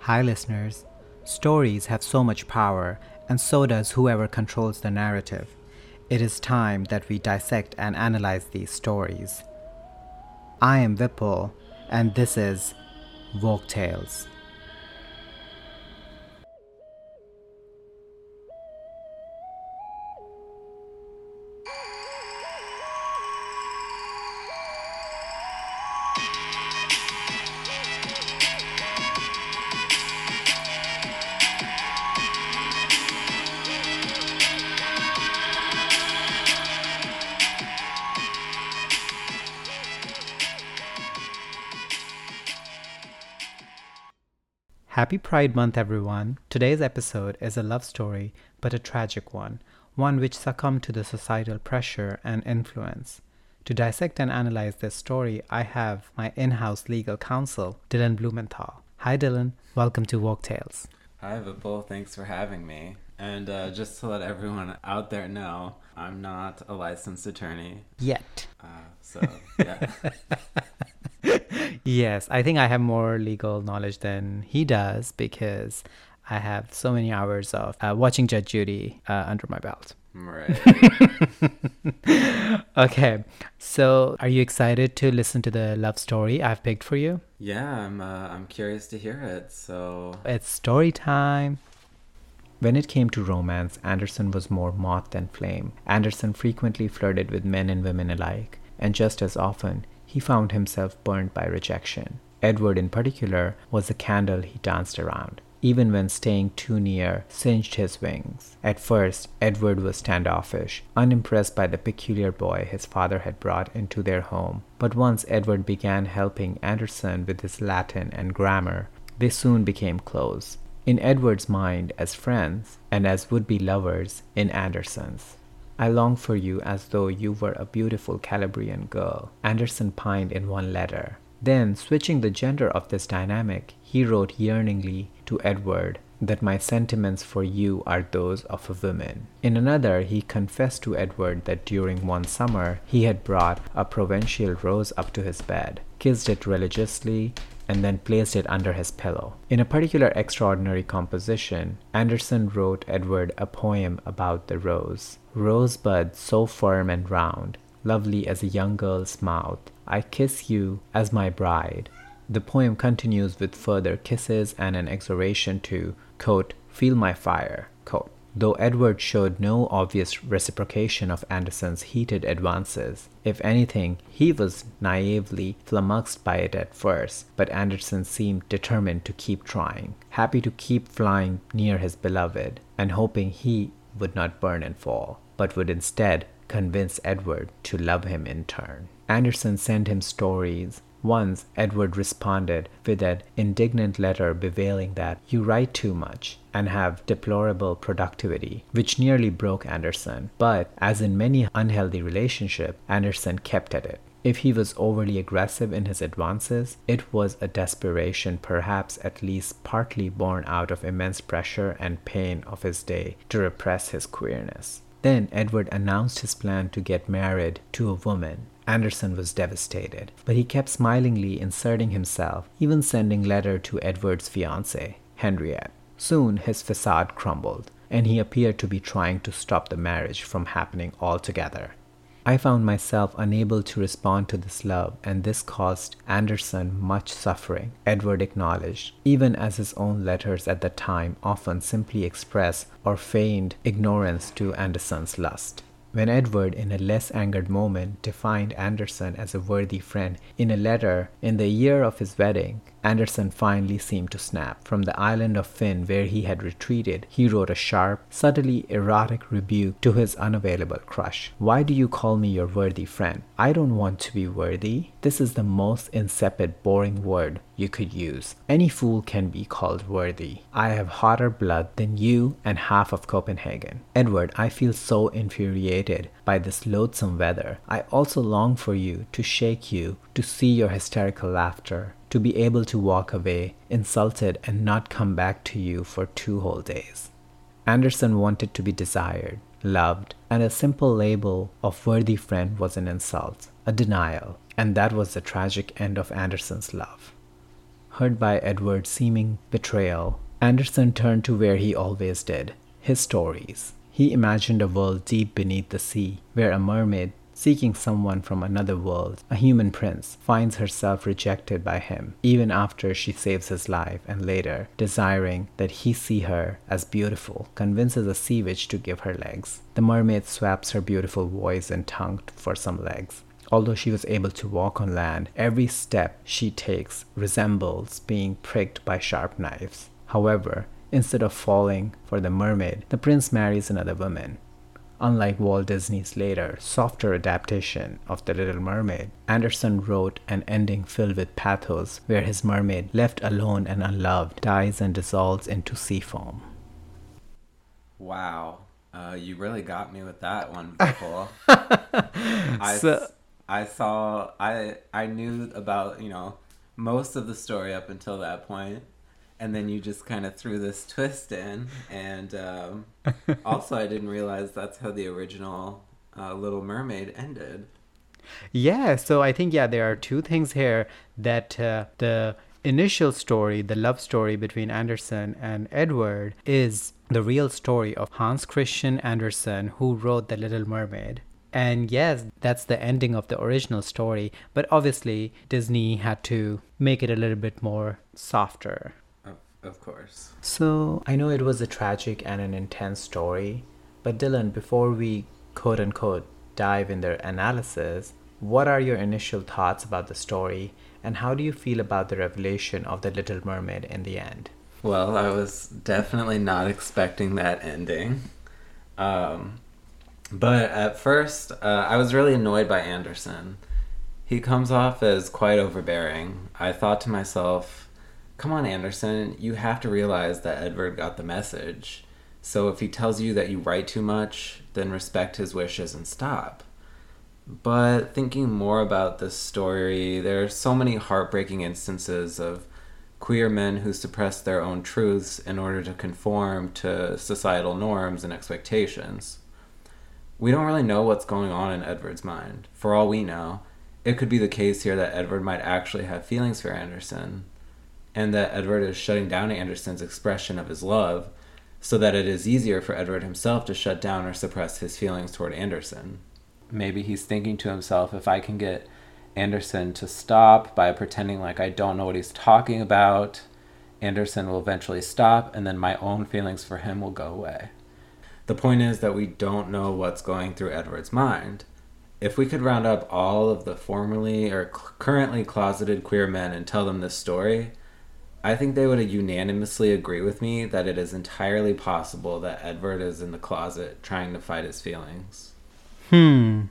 Hi, listeners. Stories have so much power, and so does whoever controls the narrative. It is time that we dissect and analyze these stories. I am Vipul, and this is Woke Tales. Happy Pride Month, everyone. Today's episode is a love story, but a tragic one which succumbed to the societal pressure and influence. To dissect and analyze this story, I have my in house legal counsel, Dylan Blumenthal. Hi, Dylan. Welcome to Woke Tales. Hi, Vipul. Thanks for having me. And just to let everyone out there know, I'm not a licensed attorney. Yet. Yeah. Yes, I think I have more legal knowledge than he does because I have so many hours of watching Judge Judy under my belt. Right. Okay, so are you excited to listen to the love story I've picked for you? Yeah, I'm curious to hear it. So It's story time. When it came to romance, Anderson was more moth than flame. Anderson frequently flirted with men and women alike, and just as often, he found himself burned by rejection. Edward, in particular, was the candle he danced around. Even when staying too near singed his wings. At first, Edward was standoffish, unimpressed by the peculiar boy his father had brought into their home. But once Edward began helping Anderson with his Latin and grammar, they soon became close. In Edward's mind as friends, and as would-be lovers in Anderson's. I long for you as though you were a beautiful Calabrian girl, Anderson pined in one letter. Then, switching the gender of this dynamic, he wrote yearningly to Edward that my sentiments for you are those of a woman. In another, he confessed to Edward that during one summer he had brought a provincial rose up to his bed, kissed it religiously, and then placed it under his pillow. In a particular extraordinary composition, Anderson wrote Edward a poem about the rose. Rosebud so firm and round, lovely as a young girl's mouth, I kiss you as my bride. The poem continues with further kisses and an exhortation to, quote, feel my fire, quote. Though Edward showed no obvious reciprocation of Anderson's heated advances. If anything, he was naively flummoxed by it at first, but Anderson seemed determined to keep trying, happy to keep flying near his beloved, and hoping he would not burn and fall, but would instead convince Edward to love him in turn. Anderson sent him stories. Once, Edward responded with an indignant letter bewailing that you write too much and have deplorable productivity, which nearly broke Anderson. But, as in many unhealthy relationships, Anderson kept at it. If he was overly aggressive in his advances, it was a desperation perhaps at least partly born out of immense pressure and pain of his day to repress his queerness. Then Edward announced his plan to get married to a woman. Anderson was devastated, but he kept smilingly inserting himself, even sending letter to Edward's fiancée, Henriette. Soon his facade crumbled, and he appeared to be trying to stop the marriage from happening altogether. I found myself unable to respond to this love, and this caused Anderson much suffering, Edward acknowledged, even as his own letters at the time often simply expressed or feigned ignorance to Anderson's lust. When Edward, in a less angered moment, defined Anderson as a worthy friend in a letter in the year of his wedding, Anderson finally seemed to snap. From the island of Finn, where he had retreated, he wrote a sharp, subtly erotic rebuke to his unavailable crush. Why do you call me your worthy friend? I don't want to be worthy. This is the most insipid, boring word you could use. Any fool can be called worthy. I have hotter blood than you and half of Copenhagen. Edward, I feel so infuriated by this loathsome weather. I also long for you, to shake you, to see your hysterical laughter, to be able to walk away, insulted, and not come back to you for 2 whole days. Anderson wanted to be desired, loved, and a simple label of worthy friend was an insult, a denial, and that was the tragic end of Anderson's love. hurt by Edward's seeming betrayal, Anderson turned to where he always did, his stories. He imagined a world deep beneath the sea, where a mermaid, seeking someone from another world, a human prince, finds herself rejected by him, even after she saves his life, and later, desiring that he see her as beautiful, convinces a sea witch to give her legs. The mermaid swaps her beautiful voice and tongue for some legs. Although she was able to walk on land, every step she takes resembles being pricked by sharp knives. However, instead of falling for the mermaid, the prince marries another woman. Unlike Walt Disney's later, softer adaptation of The Little Mermaid, Anderson wrote an ending filled with pathos where his mermaid, left alone and unloved, dies and dissolves into sea foam. Wow. You really got me with that one, Nicole. I knew about, most of the story up until that point. And then you just kind of threw this twist in. And also, I didn't realize that's how the original Little Mermaid ended. Yeah, so I think, there are two things here that the initial story, the love story between Andersen and Edward, is the real story of Hans Christian Andersen, who wrote The Little Mermaid. And yes, that's the ending of the original story. But obviously, Disney had to make it a little bit more softer. Of course. So, I know it was a tragic and an intense story, but Dylan, before we quote-unquote dive in their analysis, what are your initial thoughts about the story, and how do you feel about the revelation of the Little Mermaid in the end? Well, I was definitely not expecting that ending. But at first, I was really annoyed by Andersen. He comes off as quite overbearing. I thought to myself, come on, Andersen, you have to realize that Edward got the message. So if he tells you that you write too much, then respect his wishes and stop. But thinking more about this story, there are so many heartbreaking instances of queer men who suppress their own truths in order to conform to societal norms and expectations. We don't really know what's going on in Edward's mind. For all we know, it could be the case here that Edward might actually have feelings for Andersen, and that Edward is shutting down Andersen's expression of his love so that it is easier for Edward himself to shut down or suppress his feelings toward Andersen. Maybe he's thinking to himself, if I can get Andersen to stop by pretending like I don't know what he's talking about, Andersen will eventually stop, and then my own feelings for him will go away. The point is that we don't know what's going through Edward's mind. If we could round up all of the formerly or currently closeted queer men and tell them this story, I think they would unanimously agree with me that it is entirely possible that Edward is in the closet trying to fight his feelings. Hi,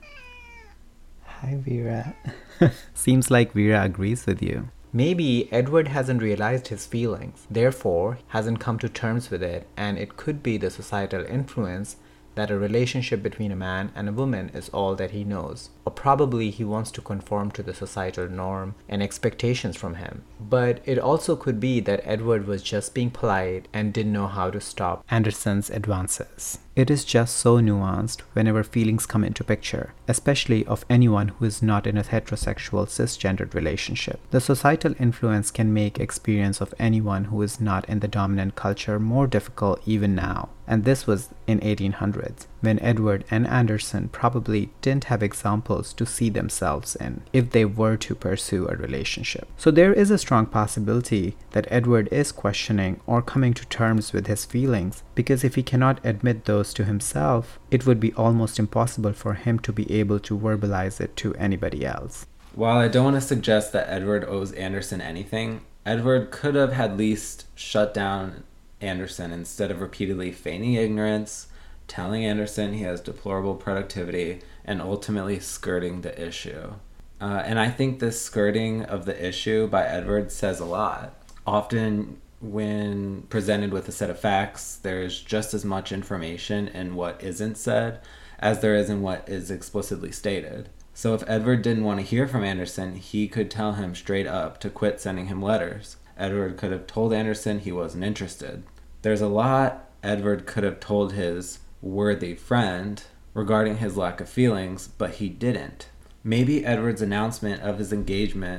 Vera. Seems like Vera agrees with you. Maybe Edward hasn't realized his feelings, therefore hasn't come to terms with it, and it could be the societal influence that a relationship between a man and a woman is all that he knows. Or probably he wants to conform to the societal norm and expectations from him. But it also could be that Edward was just being polite and didn't know how to stop Andersen's advances. It is just so nuanced whenever feelings come into picture, especially of anyone who is not in a heterosexual cisgendered relationship. The societal influence can make experience of anyone who is not in the dominant culture more difficult even now. And this was in 1800s, when Edward and Andersen probably didn't have examples to see themselves in if they were to pursue a relationship. So there is a strong possibility that Edward is questioning or coming to terms with his feelings, because if he cannot admit those to himself, it would be almost impossible for him to be able to verbalize it to anybody else. While I don't want to suggest that Edward owes Andersen anything, Edward could have at least shut down Andersen instead of repeatedly feigning ignorance, telling Andersen he has deplorable productivity, and ultimately skirting the issue. And I think this skirting of the issue by Edward says a lot. Often, when presented with a set of facts, there's just as much information in what isn't said as there is in what is explicitly stated. So if Edward didn't want to hear from Andersen, he could tell him straight up to quit sending him letters. Edward could have told Andersen he wasn't interested. There's a lot Edward could have told his worthy friend regarding his lack of feelings, but he didn't. Maybe Edward's announcement of his engagement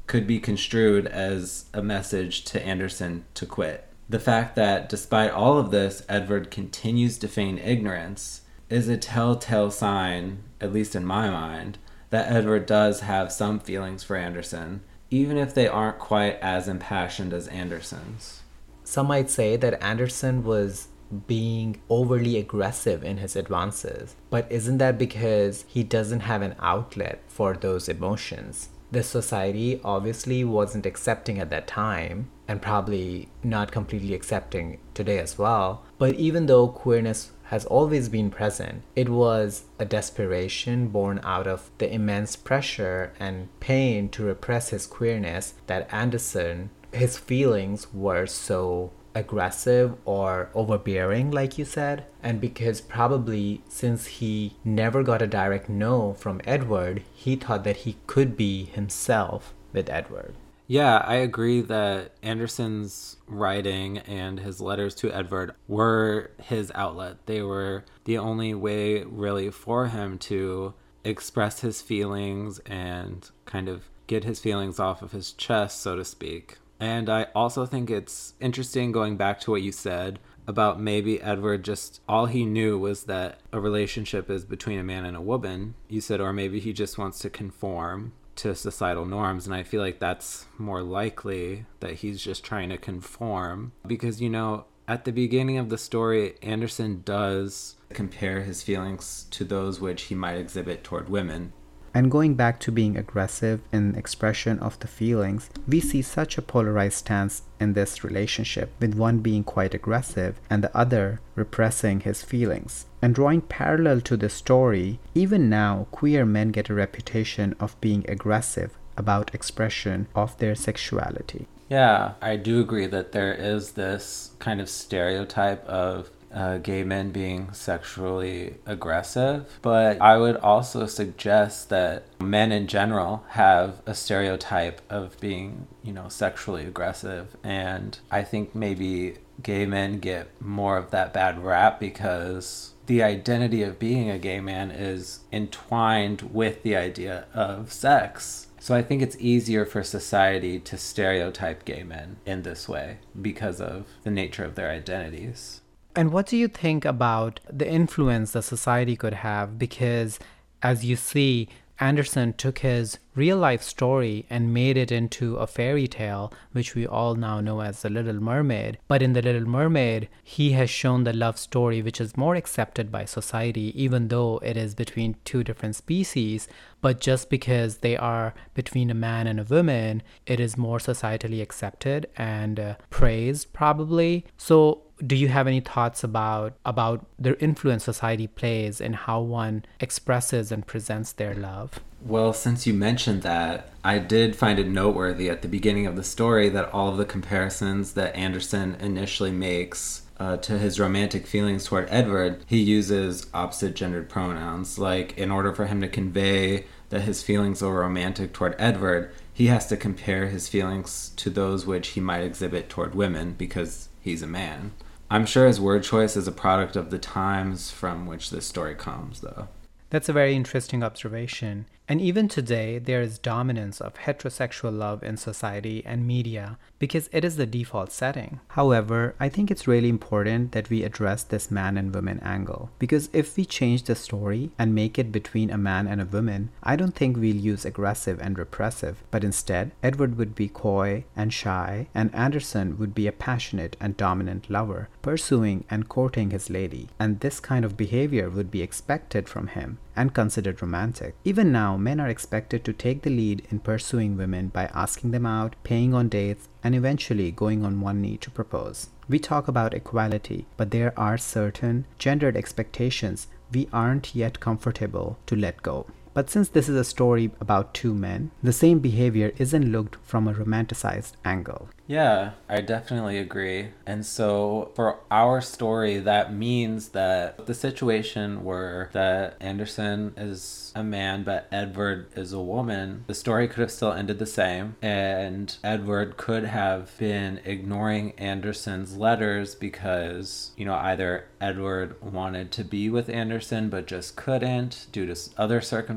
could be construed as a message to Andersen to quit. The fact that despite all of this, Edvard continues to feign ignorance is a telltale sign, at least in my mind, that Edvard does have some feelings for Andersen, even if they aren't quite as impassioned as Andersen's. Some might say that Andersen was being overly aggressive in his advances, but isn't that because he doesn't have an outlet for those emotions? The society obviously wasn't accepting at that time, and probably not completely accepting today as well. But even though queerness has always been present, it was a desperation born out of the immense pressure and pain to repress his queerness that Andersen, his feelings were so aggressive or overbearing, like you said. And because probably since he never got a direct no from Edvard, he thought that he could be himself with Edvard. Yeah, I agree that Andersen's writing and his letters to Edvard were his outlet. They were the only way really for him to express his feelings and kind of get his feelings off of his chest, so to speak. And I also think it's interesting, going back to what you said about maybe Edvard, just all he knew was that a relationship is between a man and a woman. You said, or maybe he just wants to conform to societal norms. And I feel like that's more likely, that he's just trying to conform. Because, you know, at the beginning of the story, Andersen does compare his feelings to those which he might exhibit toward women. And going back to being aggressive in expression of the feelings, we see such a polarized stance in this relationship, with one being quite aggressive and the other repressing his feelings. And drawing parallel to this story, even now queer men get a reputation of being aggressive about expression of their sexuality. Yeah, I do agree that there is this kind of stereotype of gay men being sexually aggressive, but I would also suggest that men in general have a stereotype of being, you know, sexually aggressive, and I think maybe gay men get more of that bad rap because the identity of being a gay man is entwined with the idea of sex. So I think it's easier for society to stereotype gay men in this way because of the nature of their identities. And what do you think about the influence that society could have? Because, as you see, Andersen took his real-life story and made it into a fairy tale, which we all now know as The Little Mermaid. But in The Little Mermaid, he has shown the love story which is more accepted by society, even though it is between two different species. But just because they are between a man and a woman, it is more societally accepted and praised, probably. So do you have any thoughts about the influence society plays in how one expresses and presents their love? Well, since you mentioned that, I did find it noteworthy at the beginning of the story that all of the comparisons that Andersen initially makes to his romantic feelings toward Edvard, he uses opposite gendered pronouns. Like, in order for him to convey that his feelings are romantic toward Edvard, he has to compare his feelings to those which he might exhibit toward women because he's a man. I'm sure his word choice is a product of the times from which this story comes, though. That's a very interesting observation. And even today, there is dominance of heterosexual love in society and media because it is the default setting. However, I think it's really important that we address this man and woman angle, because if we change the story and make it between a man and a woman, I don't think we'll use aggressive and repressive, but instead, Edvard would be coy and shy, and Andersen would be a passionate and dominant lover, pursuing and courting his lady. And this kind of behavior would be expected from him and considered romantic. Even now, men are expected to take the lead in pursuing women by asking them out, paying on dates, and eventually going on one knee to propose. We talk about equality, but there are certain gendered expectations we aren't yet comfortable to let go. But since this is a story about two men, the same behavior isn't looked from a romanticized angle. Yeah, I definitely agree. And so for our story, that means that the situation where that Andersen is a man but Edvard is a woman, the story could have still ended the same, and Edvard could have been ignoring Andersen's letters because, you know, either Edvard wanted to be with Andersen but just couldn't due to other circumstances,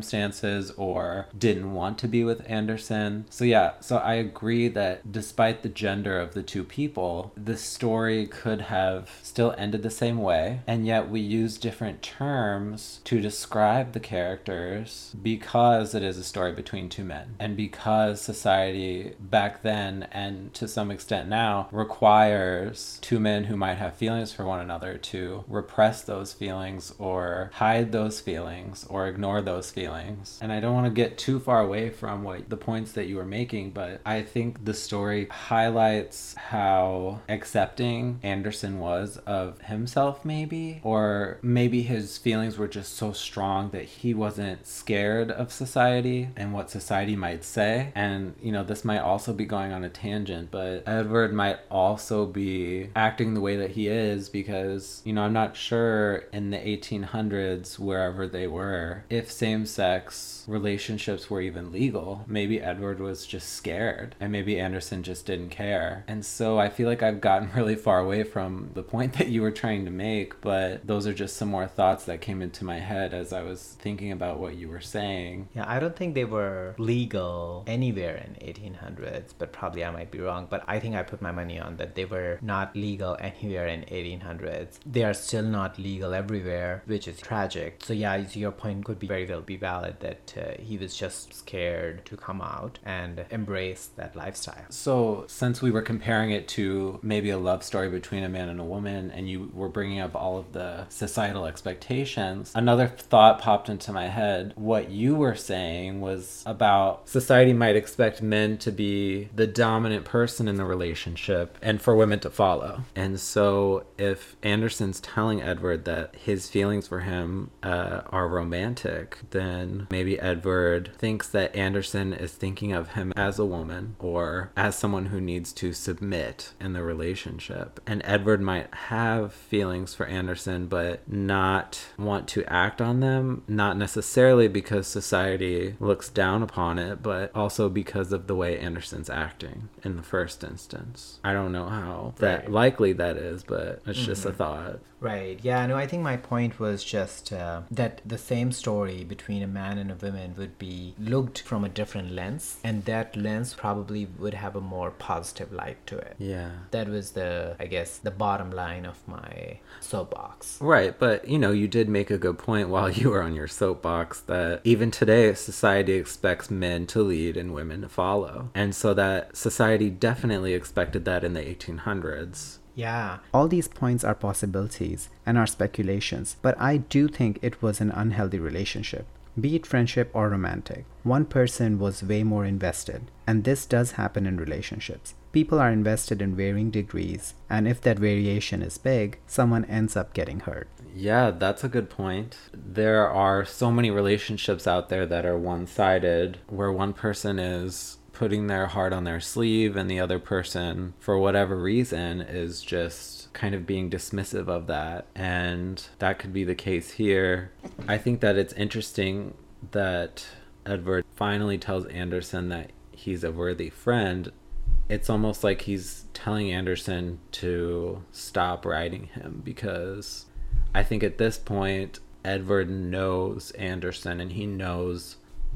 circumstances or didn't want to be with Anderson. So yeah, so I agree that despite the gender of the two people, the story could have still ended the same way, and yet we use different terms to describe the characters because it is a story between two men, and because society back then and to some extent now requires two men who might have feelings for one another to repress those feelings or hide those feelings or ignore those feelings. And I don't want to get too far away from what the points that you were making, but I think the story highlights how accepting Anderson was of himself, maybe, or maybe his feelings were just so strong that he wasn't scared of society and what society might say. And you know, this might also be going on a tangent, but Edward might also be acting the way that he is because, you know, I'm not sure in the 1800s, wherever they were, if same-sex relationships were even legal. Maybe Edward was just scared, and maybe Anderson just didn't care. And so I feel like I've gotten really far away from the point that you were trying to make, but those are just some more thoughts that came into my head as I was thinking about what you were saying. Yeah, I don't think they were legal anywhere in 1800s, but probably I might be wrong. But I think I put my money on that they were not legal anywhere in 1800s. They are still not legal everywhere, which is tragic. So yeah, your point could be very well be valid that he was just scared to come out and embrace that lifestyle. So since we were comparing it to maybe a love story between a man and a woman, and you were bringing up all of the societal expectations, another thought popped into my head. What you were saying was about society might expect men to be the dominant person in the relationship and for women to follow. And so if Anderson's telling Edward that his feelings for him are romantic, then maybe Edward thinks that Anderson is thinking of him as a woman or as someone who needs to submit in the relationship. And Edward might have feelings for Anderson but not want to act on them, not necessarily because society looks down upon it, but also because of the way Anderson's acting in the first instance. I don't know how that likely that is, but it's just a thought. Right. Yeah, no, I think my point was just that the same story between a man and a woman would be looked from a different lens, and that lens probably would have a more positive light to it. Yeah. That was the bottom line of my soapbox. Right, but you know, you did make a good point while you were on your soapbox that even today society expects men to lead and women to follow. And so that society definitely expected that in the 1800s. Yeah. All these points are possibilities and are speculations, but I do think it was an unhealthy relationship. Be it friendship or romantic, one person was way more invested, and this does happen in relationships. People are invested in varying degrees, and if that variation is big, someone ends up getting hurt. Yeah, that's a good point. There are so many relationships out there that are one-sided, where one person is putting their heart on their sleeve and the other person, for whatever reason, is just kind of being dismissive of that. And that could be the case here. I think that it's interesting that Edward finally tells Anderson that he's a worthy friend. It's almost like he's telling Anderson to stop writing him, because I think at this point Edward knows Anderson and he knows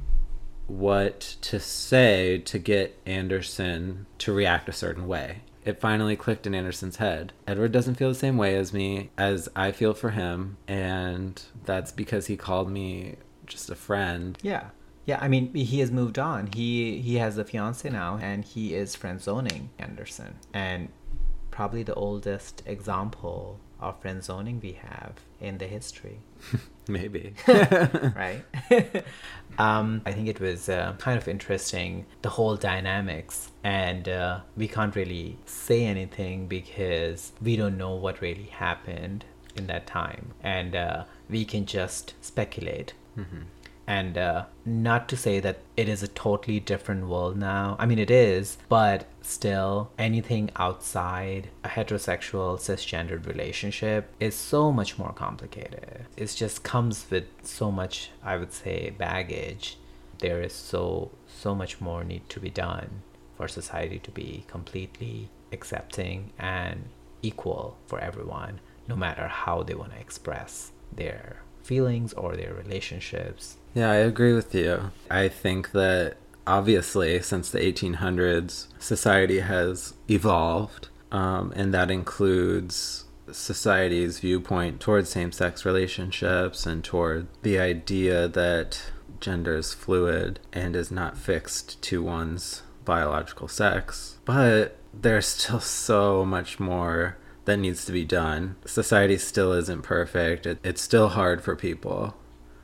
what to say to get Anderson to react a certain way. It finally clicked in Anderson's head. Edward doesn't feel the same way as me, as I feel for him, and that's because he called me just a friend. Yeah. Yeah, I mean, he has moved on. He has a fiance now, and he is friend-zoning Anderson. And probably the oldest example of friend-zoning we have in the history. Maybe. Right? I think it was kind of interesting, the whole dynamics. And we can't really say anything because we don't know what really happened in that time. And we can just speculate. Mm-hmm. And not to say that it is a totally different world now. I mean, it is, but still, anything outside a heterosexual, cisgendered relationship is so much more complicated. It just comes with so much, I would say, baggage. There is so much more need to be done for society to be completely accepting and equal for everyone, no matter how they want to express their feelings or their relationships. Yeah, I agree with you. I think that obviously since the 1800s, society has evolved, and that includes society's viewpoint towards same-sex relationships and toward the idea that gender is fluid and is not fixed to one's biological sex. But there's still so much more that needs to be done. Society still isn't perfect. It's still hard for people.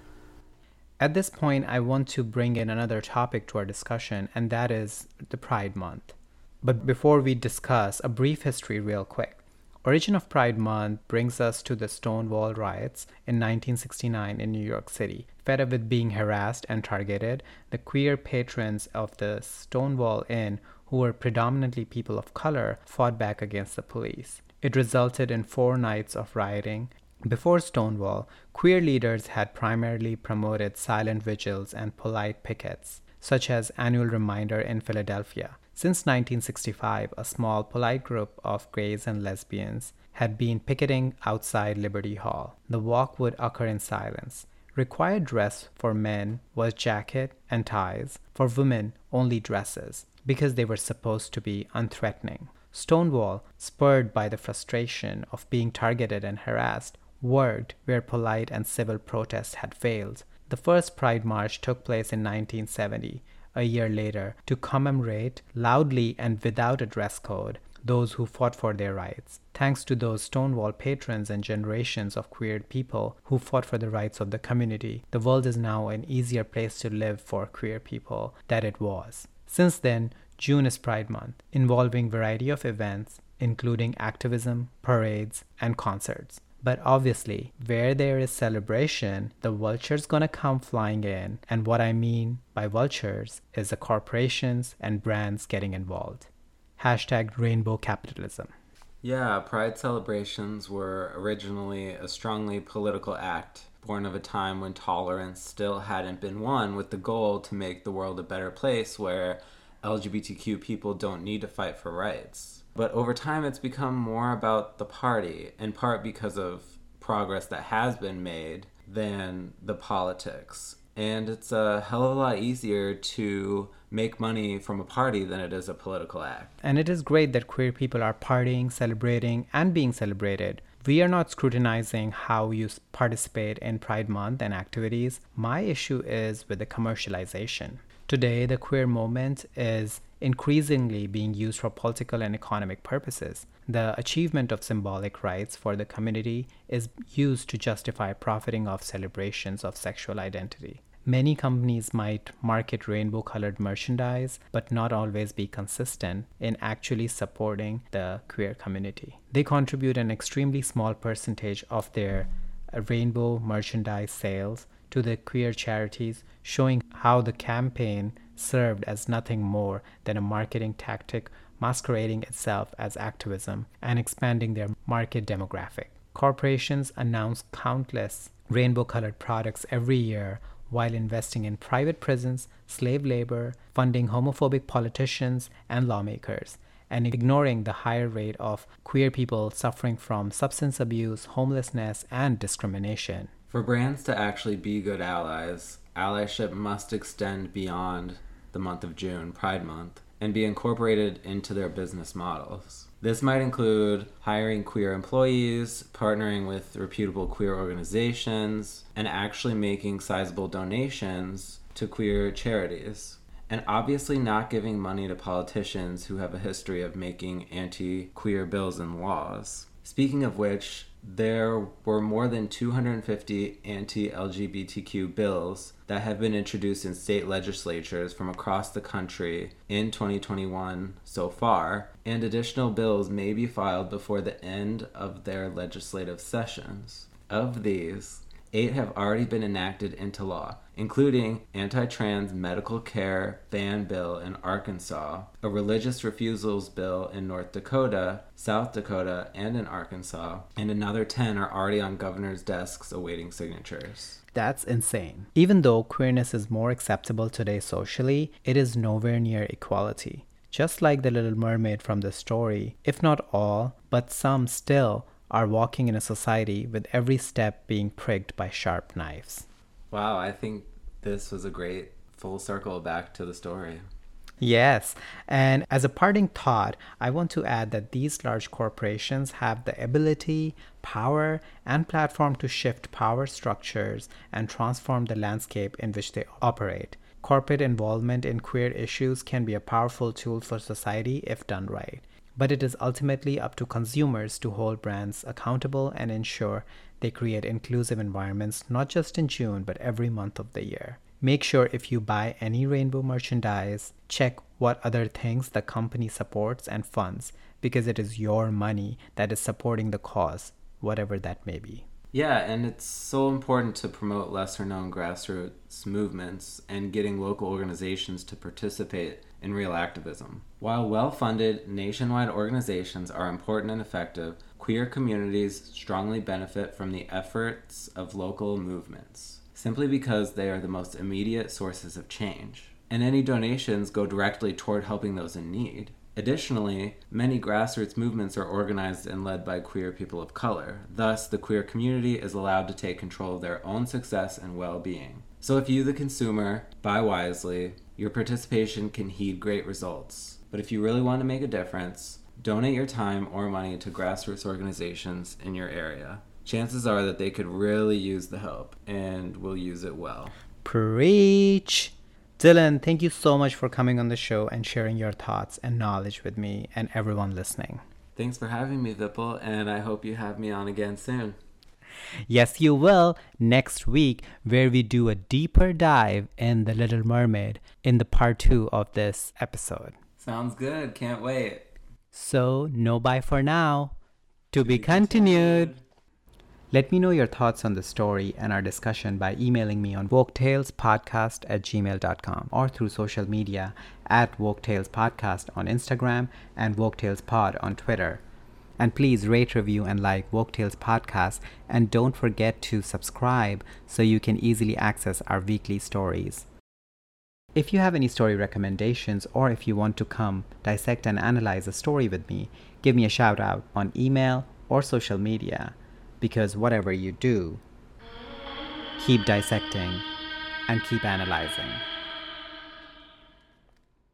At this point, I want to bring in another topic to our discussion, and that is the Pride Month. But before we discuss, a brief history real quick. Origin of Pride Month brings us to the Stonewall riots in 1969 in New York City. Fed up with being harassed and targeted, the queer patrons of the Stonewall Inn, who were predominantly people of color, fought back against the police. It resulted in 4 nights of rioting. Before Stonewall, queer leaders had primarily promoted silent vigils and polite pickets, such as Annual Reminder in Philadelphia. Since 1965, a small, polite group of gays and lesbians had been picketing outside Liberty Hall. The walk would occur in silence. Required dress for men was jacket and ties, for women only dresses, because they were supposed to be unthreatening. Stonewall, spurred by the frustration of being targeted and harassed, worked where polite and civil protests had failed. The first Pride March took place in 1970, a year later, to commemorate, loudly and without a dress code, those who fought for their rights. Thanks to those Stonewall patrons and generations of queer people who fought for the rights of the community, the world is now an easier place to live for queer people than it was. Since then, June is Pride Month, involving a variety of events, including activism, parades, and concerts. But obviously, where there is celebration, the vulture's gonna come flying in. And what I mean by vultures is the corporations and brands getting involved. Hashtag rainbow capitalism. Yeah, Pride celebrations were originally a strongly political act, born of a time when tolerance still hadn't been won, with the goal to make the world a better place where LGBTQ people don't need to fight for rights. But over time, it's become more about the party, in part because of progress that has been made, than the politics. And it's a hell of a lot easier to make money from a party than it is a political act. And it is great that queer people are partying, celebrating, and being celebrated. We are not scrutinizing how you participate in Pride Month and activities. My issue is with the commercialization. Today, the queer movement is increasingly being used for political and economic purposes. The achievement of symbolic rights for the community is used to justify profiting off celebrations of sexual identity. Many companies might market rainbow-colored merchandise, but not always be consistent in actually supporting the queer community. They contribute an extremely small percentage of their rainbow merchandise sales to the queer charities, showing how the campaign served as nothing more than a marketing tactic masquerading itself as activism and expanding their market demographic. Corporations announce countless rainbow-colored products every year while investing in private prisons, slave labor, funding homophobic politicians and lawmakers, and ignoring the higher rate of queer people suffering from substance abuse, homelessness, and discrimination. For brands to actually be good allies, allyship must extend beyond the month of June, Pride Month, and be incorporated into their business models. This might include hiring queer employees, partnering with reputable queer organizations, and actually making sizable donations to queer charities. And obviously not giving money to politicians who have a history of making anti-queer bills and laws. Speaking of which, there were more than 250 anti-LGBTQ bills that have been introduced in state legislatures from across the country in 2021 so far, and additional bills may be filed before the end of their legislative sessions. Of these, 8 have already been enacted into law, including anti-trans medical care ban bill in Arkansas, a religious refusals bill in North Dakota, South Dakota, and in Arkansas, and another 10 are already on governors' desks awaiting signatures. That's insane. Even though queerness is more acceptable today socially, it is nowhere near equality. Just like the Little Mermaid from the story, if not all, but some still are walking in a society with every step being pricked by sharp knives. Wow, I think this was a great full circle back to the story. Yes, and as a parting thought, I want to add that these large corporations have the ability, power, and platform to shift power structures and transform the landscape in which they operate. Corporate involvement in queer issues can be a powerful tool for society if done right. But it is ultimately up to consumers to hold brands accountable and ensure they create inclusive environments not just in June but every month of the year. Make sure if you buy any rainbow merchandise, check what other things the company supports and funds, because it is your money that is supporting the cause, whatever that may be. Yeah, and it's so important to promote lesser known grassroots movements and getting local organizations to participate in real activism. While well-funded nationwide organizations are important and effective, queer communities strongly benefit from the efforts of local movements, simply because they are the most immediate sources of change. And any donations go directly toward helping those in need. Additionally, many grassroots movements are organized and led by queer people of color. Thus, the queer community is allowed to take control of their own success and well-being. So if you, the consumer, buy wisely, your participation can heed great results. But if you really want to make a difference, donate your time or money to grassroots organizations in your area. Chances are that they could really use the help and will use it well. Preach! Dylan, thank you so much for coming on the show and sharing your thoughts and knowledge with me and everyone listening. Thanks for having me, Vipul, and I hope you have me on again soon. Yes, you will, next week, where we do a deeper dive in The Little Mermaid in the part 2 of this episode. Sounds good. Can't wait. So, no bye for now. To be continued. Let me know your thoughts on the story and our discussion by emailing me on woketailspodcast@gmail.com or through social media at woketailspodcast on Instagram and woketailspod on Twitter. And please rate, review, and like Woketails Podcast, and don't forget to subscribe so you can easily access our weekly stories. If you have any story recommendations, or if you want to come dissect and analyze a story with me, give me a shout out on email or social media. Because whatever you do, keep dissecting and keep analyzing.